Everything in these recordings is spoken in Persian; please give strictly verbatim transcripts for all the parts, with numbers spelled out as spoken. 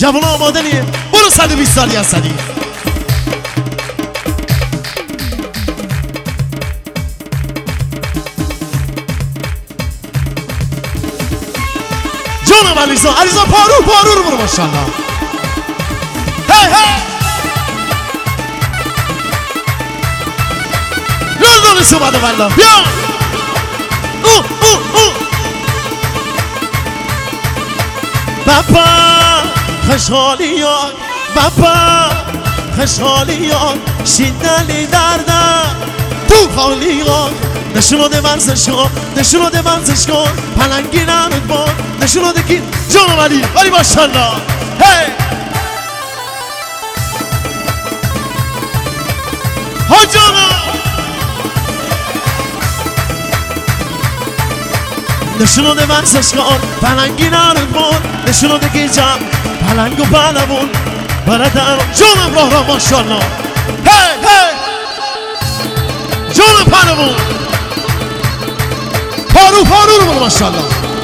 جوان آماده نیم برو صد و بیست سالی هستنی جانم علیزا علیزا پارو پارو رو برو ماشاءالله هی هی لندانش اومده والله بیا او او او بابا خوشحالی ها بابا خوشحالی ها شیدنی دردم تو خالی ها نشونده ورزش کن نشونده ورزش کن پلنگی نمید بان نشونده کی جانم علی علی ماشاءالله هی ها جانم نشونده ورزش کن پلنگی نمید بان نشونده کی جم پلنگ و پلمون برادر جانم راه راه ماشاءالله هی هی جانم پلمون پارو پارو رو برو ماشاءالله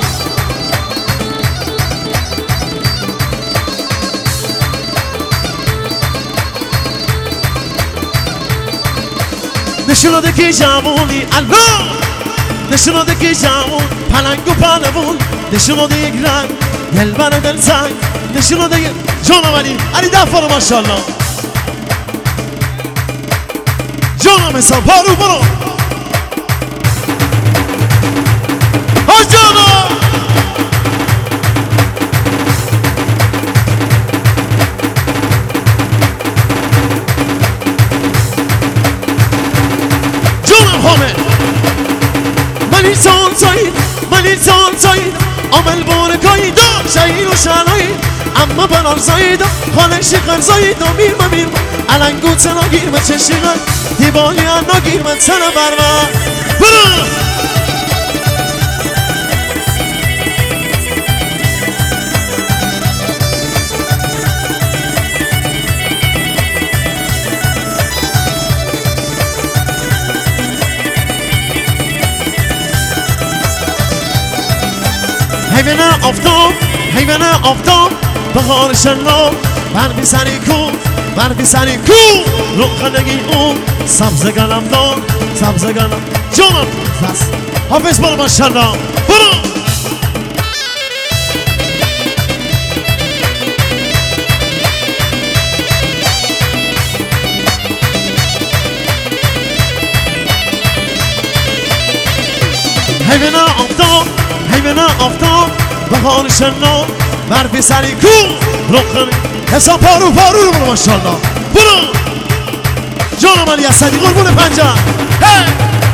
نشونده که جمونی الله نشونده که جمون پلنگ و پلمون نشونده یک رنگ دل بر دل زنگ نشونده یک جانم علی علی دفع رو ماشاءالله جانم حساب پارو برو ها جانم جانم حامد من انسان زاید من انسان زاید عمل بارکایی دار شهیر و شنایی اما بنار زایدم خانه شیخر زایدم میرم میرم علنگو تنا گیرم چه شیخر دیبانی انا گیرم تنا برمه برو حیوانه آفتاب حیوانه آفتاب بهار شنا برقی سری کو برقی سری کو روخنگی اون سبز گلم دار سبز گلم جانم بس حافظ برو ماشاءالله برو حیوانه آفتاب حیوانه آفتاب بهار شنا برقی سری کو روخنگی حساب پارو پارو رو برو ماشاءالله برو جانم علی اسدی قربون پنجه هی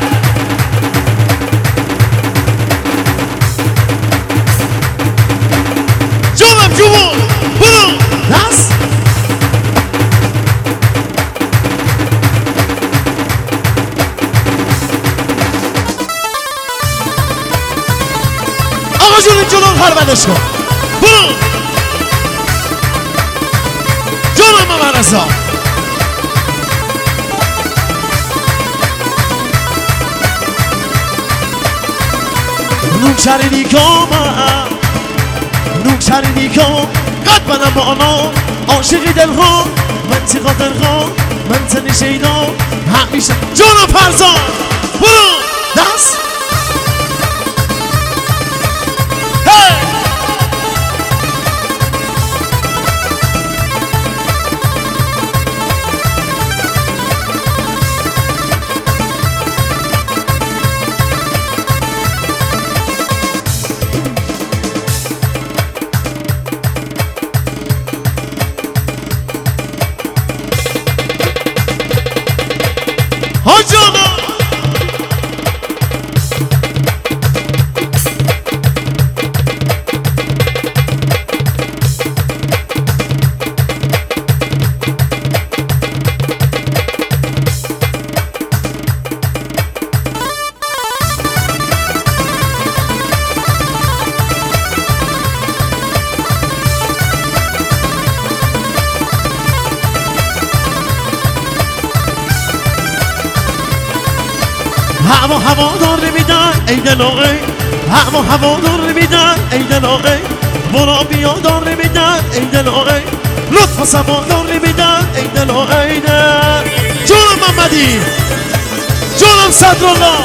جانم جوون برو دست آقا جون جلو هربدش کن برو جانم من رضا نوکشری نیکام نوکشری نیکام قد بنم با آنا عاشقی دل ها من تی خاطر ها من تنی شیدا همیشه جانم فرزان برو دست ها جانم هوا هوا دار میدن ای دلاغه هوا هوا دار میدن ای دلاغه برا بیا دار نمیدن ای دل ای لطف و سما دار نمیدن ای دل ای جونم محمدی جونم صدرالله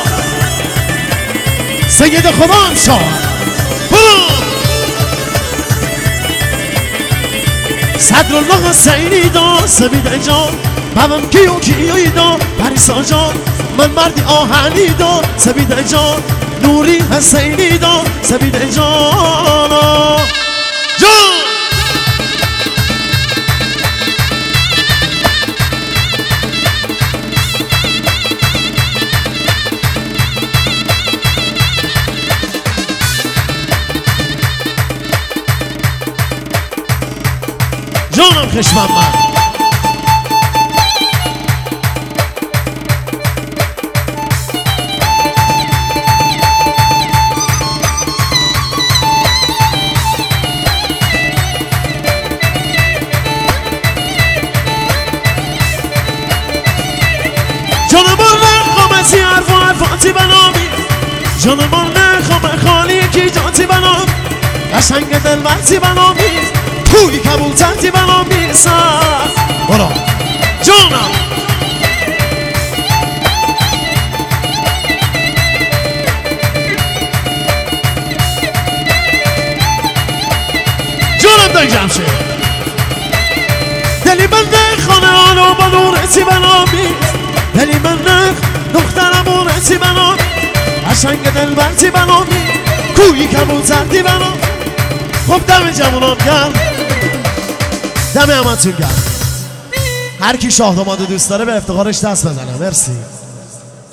سید خدا هم شاهد برو صدرالله حسینی دا سبید جان بابم کیو کیوی دا پریسا جان من مردی آهنی دا سبید جان نوری حسینی دا سبید جان جان جانم خشمم من جانم نخوام حرف و حرفاتی بنامی جانم نخوام خالی کی جاتی بنام قشنگ دلبرتی بنامی توی کبوترتی بنام میرسن برا جانم جانم دایی جمشه دلی من نخ خانه آنو با نورتی بنامی دلی من نخ دخترم اونتی بنام قشنگ دلبرتی بنامی کوی کبوترتی بنام خب دم جمونام گرم دم همتون گرم هر کی شاه داماد دوست داره به افتخارش دست بزنه مرسی